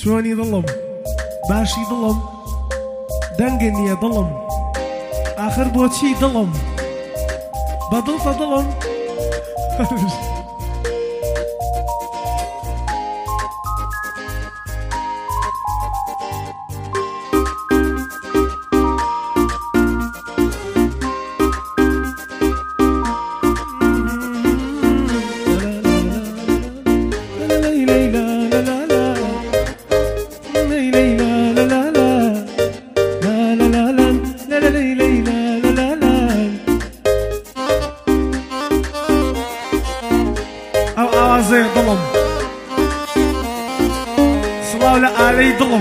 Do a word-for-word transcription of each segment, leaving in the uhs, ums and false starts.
چۆنی دڵم باشی دڵم دەنگە نییە دڵم آخر بۆچی دڵم بەدڵتە دڵم ئاوازەیە دڵم سڵاو لە ئالەی دڵم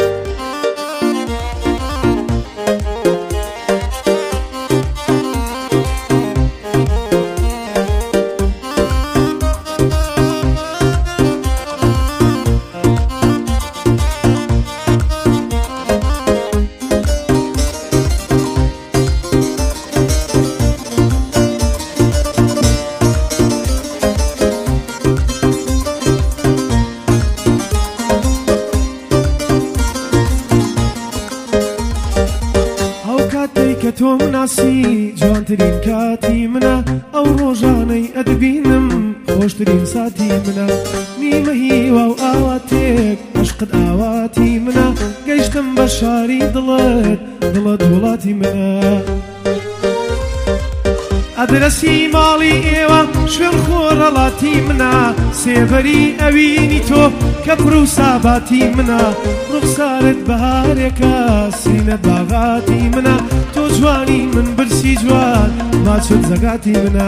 کە تۆ مناسی جوانترین کاتی منە ئەو ڕۆژانەی ئەدبینم خۆشترین ساتی منە نیمە هیوا و ئاواتێک عشقت ئاواتی منە گەیشتم بە شاری دڵت دڵت وڵاتی منە ئەدرەسی ماڵی ئێوە شوێن خۆڕەڵاتی منە سێبەری ئەوینی تۆ کە پڕ و ساباتی منە ڕوخسارت بەهارێکە سینەت باغاتی منە تۆ جوانی من برسی جوان ماچت زەگاتی منە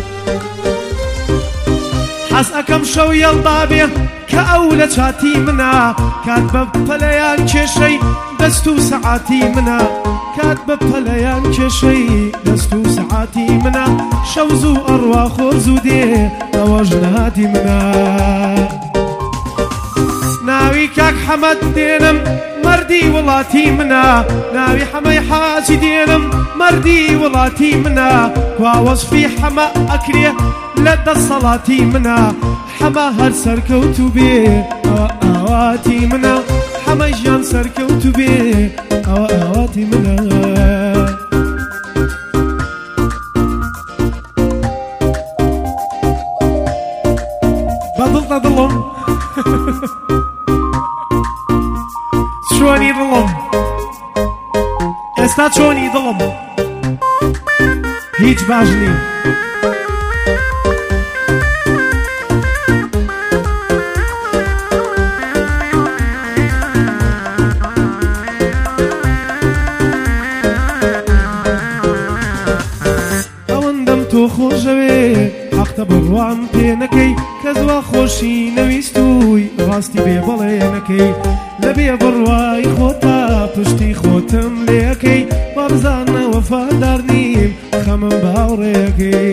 حەز ئەکەم شەو یەڵدابێ کە ئەو لە چاتی منە کات بە پەلەیان کێشەی دەست و سەعاتی منە کات بە پەلەیان کێشەی دەست و سەعاتی منە شەو زوو ئەڕوا خۆر زوو دێ ئەوەش نەهاتی منە ناوی کاک حەمەد دێنم مەردی وڵاتی منە ناوی حەمەی حاجی دێنم مەردی وڵاتی منە وا وەزفی حەمە ئەکرێ لە دەسەڵاتی منە حەمە هەر سەرکەوتو بێ ئەوە ئاواتی منە حەمە ژیان سەرکەوتو بێ ئەوە ئاواتی منە بەدڵتە دڵم چۆنی دڵم ئێستا چۆنی دڵم هیچ باش نیم ئەوەندەم تۆ خۆشەوێ حەقتە بڕوام پێ نەکەی کە زوا خۆشی نەویستووی ڕاستی بێ بەڵێ نەکەی لە بێ بڕوای خۆتا پشتی خۆتم لێەکەی وا بزانە وەفادار نیم خەمم باوڕێەکەی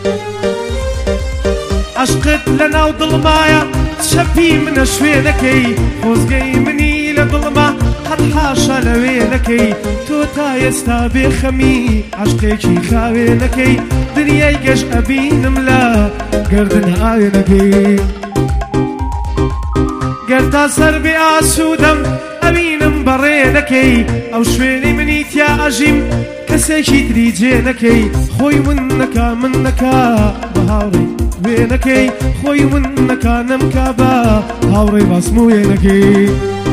عەشقت لە ناو دڵمایە چەپی منە شوێنەکەی خۆزگەی منی لە دڵما هەر حاشا لەوێنەکەی تۆ تا ئێستا بێخەمی عەشقێکی خاوێنەکەی دنیای گەش ئەبینم لە گەردن ئاوێنەکەی گەر تا سەر بێ ئاسوودەم ئەبینم بەڕێنەکەی ئەو شوێنی منی تیا ئەژیم کەسێکی تری جێنەکەی خۆی من نەکا من نەکا بە هاوڕێی وێنەکەی خۆی من نەکا نەمکا بە هاوڕێی باسموێنەکەی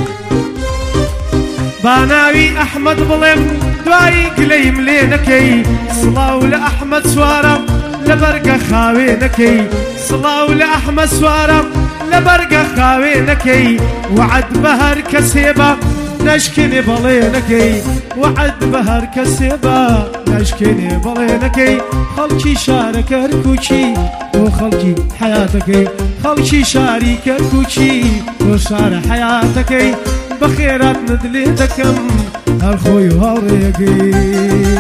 با ناوی ئەحمەد بڵێم دوایی گلەیم لێ نەکەی سڵاو لە ئەحمەد سوارە لە بەرگە خاوێنەکەی سڵاو لە ئەحمەد سوارە لە بەرگە خاوێنەکەی وعد بە هەر کەسێ بە نەشکێنێ بەڵێنەکەی وعد بە هەر کەسێ بە نەشکێنێ بەڵێنەکەی خەڵکی شارە کەرکووکی تۆ خەڵکی حەیاتەکەی خەڵکی شاری کەرکووکی تۆ شارە حەیاتەکەی بە خێرات نەدلێ دەکەم هەر خۆی و هاوڕێیەکەی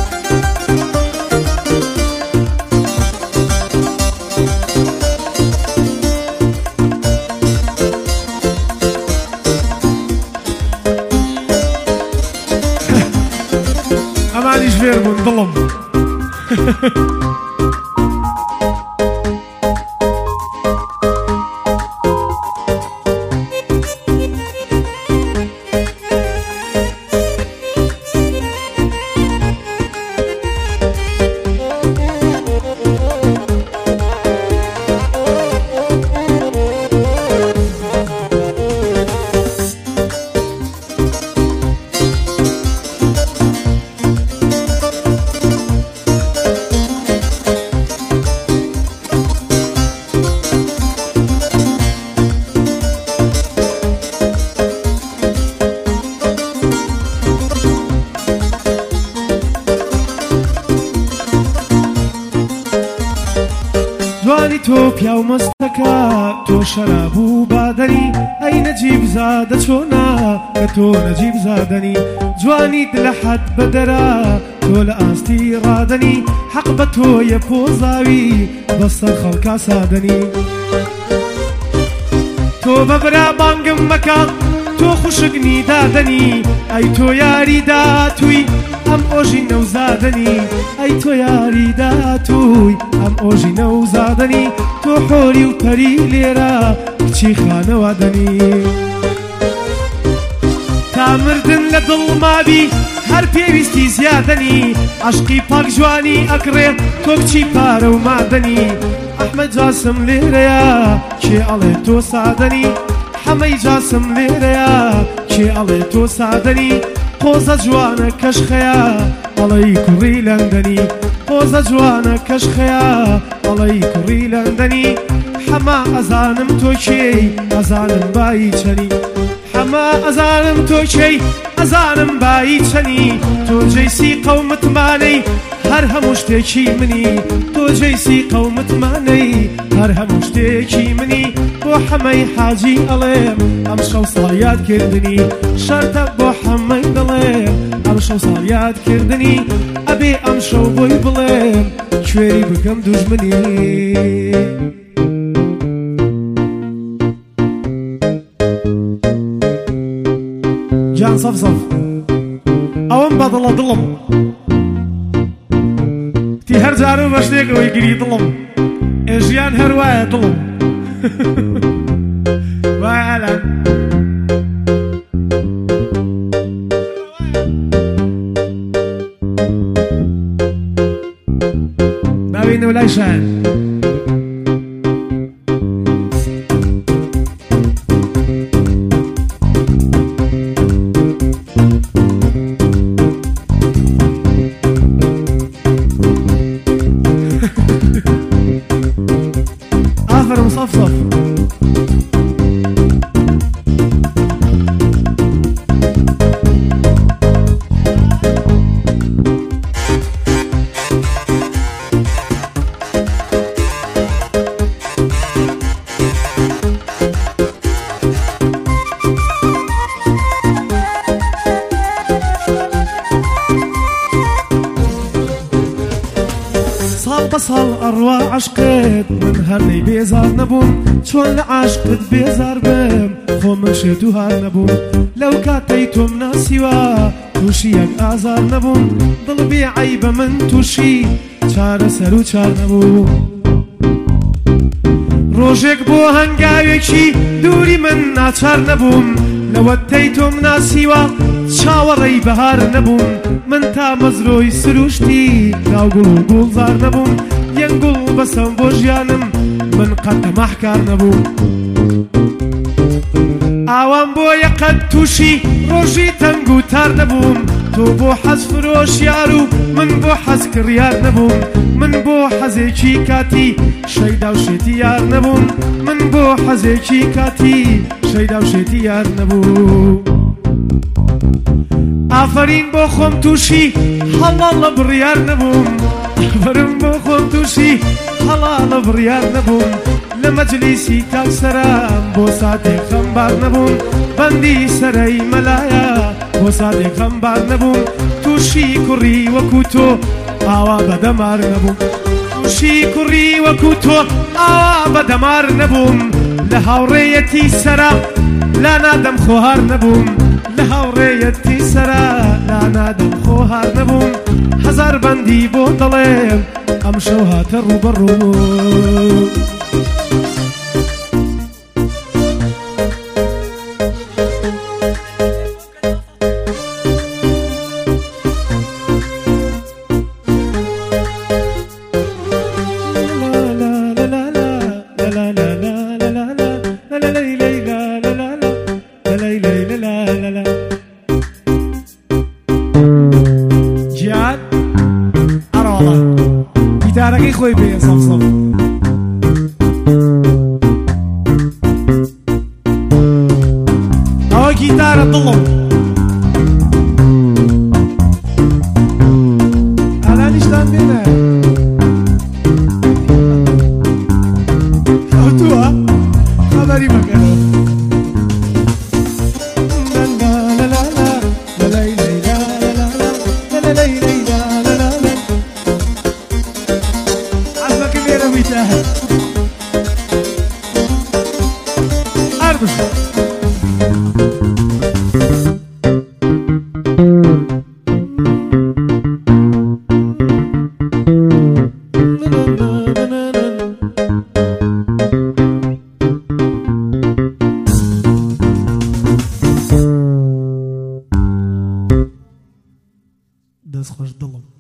ئەمانیش فێر بوون دڵم تۆ پیا و مەستەکە تۆ شەراب و بادەنی ئەی نەجیب زادە چۆنا کە تۆ نەجیب زادەنی جوانیت لە حەد بەدەرا تۆ لە ئاستی ڕادەنی حەق بە تۆیە پۆزاوی بەسەر خەڵکا سادەنی تۆ بەبرا بانگم مەکە تۆ خوشکنی دادەنی ئەی تۆ یاری داتووی ئەم ئۆژی نەوزادەنی ئەی تۆ یاری داتووی ئەم ئۆژی نەوزادەنی تۆ حۆری و پەری لێرە کچی خانەوادەنی تا مردن لە دڵ مابی هەر پێویستی زیادەنی عەشقی پاک جوانی ئەکڕێ تۆ کچی پارە و مادەنی ئەحمەد جاسم لێرەیە کێ ئەڵێ تۆ سادەنی حەمەی جاسم لێرەیە کێ ئەڵێ تۆ سادەنی قۆزە جوانە کەشخەیە ئەڵەی کوڕی لەندەنی قۆزە جوانە کەشخەیە ئەڵەی کوڕی لەندەنی حەما ئەزانم تۆ کێی ئەزانم بایی چەنی حەما ئەزانم تۆ کێی ئەزانم بایی چەنی تۆ جەیسی قەومتمانەی هەر هەموو شتێکی منی تۆ جەیسی قەومتمانەی هەر هەموو شتێکی منی بۆ حەمەی حاجی ئەڵێم ئەم شەو ساڵ یادکردنی شەرتە بۆ حەمەی دڵێم ئەم شەو ساڵ یادکردنی ئەبێ ئەم شەو بۆی بڵێم کوێری بکەم دوژمنی جان سەف سەف ئەوەم بەدڵە دڵم تی هەر جارە بە شتێکەوەی گری دڵم ئێژیان هەر وایە دڵم وای ئالان ناوینەوە لای شایە آفرم صف صف بەساڵ ئەڕوا عەشقت من هەر نەی بێزار نەبووم چۆن لە عاشقت بێزار بم خۆ من شێت و هار نەبووم لەو کاتەی تۆم ناسیوە تووشی یەک ئازار نەبووم دڵ بێ عەیبە من تووشی چارە سەر و چار نەبوو ڕۆژێک بۆ هەنگاوێکی دووری من ناچار نەبووم لەوەتەی تۆم ناسیوە چاوەڕێی بەهار نەبووم من تا مەزرۆی سروشتی ناوگوڵ و گوڵزار نەبووم یەنگوڵ بەسەم بۆ ژیانم من قەت تەماحکار نەبووم ئاوام بۆ یەقەت تووشی ڕۆژی تەنگ و تار نەبووم تۆ بۆ حەز فرۆشیار و من بۆ حەز کڕیار نەبووم من بۆ حەزێکی کاتی شەیدا و شێتی یار نەبووم من بۆ حەزێکی کاتی شەیدا و شێتی یار نەبوو ئافەرین بۆ خۆم تووشی هەڵا لە بڕیار نەبووم ئافەرم بۆ خۆم تووشی هەڵا لە بڕیار نەبووم لە مەجلیسی تاکسەرام بۆ ساتێک خەمبار نەبووم بەندی سەرەی مەلایە بۆ ساتێک خەمبار نەبووم تووشی کوڕی وەکو تۆ ئاوا بەدەمار نەبووم تووشی کوڕی وەکو تۆ ئاوا بەدەمار نەبووم لە هاوڕێیەتی سەرا لا نادەم خۆهار نەبووم لە هاوڕێیەتی سەرا لا نادەم خۆهار نەبووم هەزار بەندی بۆ دەڵێم ئەم شەو هاتە ڕووبەڕوو گیتارەکەی خۆی بێ سەف سەف ئەوە گیتارە دڵم ئالانیشتان بێنە دەست خۆش دڵم